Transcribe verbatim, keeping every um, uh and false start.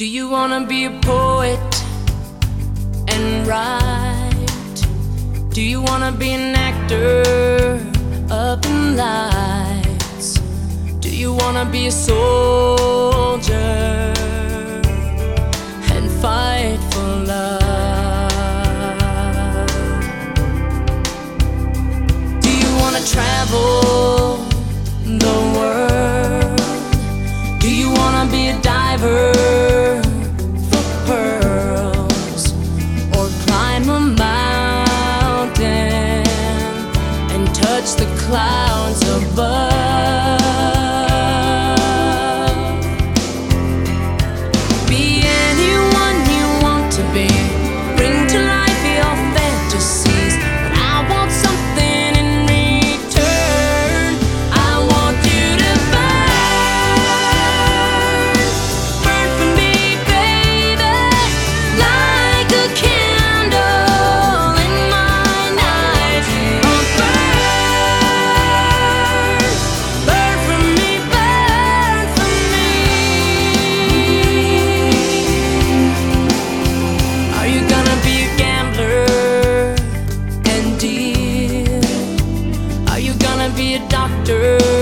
Do you wanna be a poet and write? Do you wanna be an actor up in lights? Do you wanna be a soldier and fight for love? Do you wanna travel the world? Do you wanna be a diver for pearls, or climb a mountain and touch the clouds above? Be anyone you want to be, bring to life your fantasies, but I want something in return. I want you to burn, burn for me, baby, like a candle in my night. Oh, burn, burn for me, burn for me. Are you gonna be a gambler and deal? Are you gonna be a doctor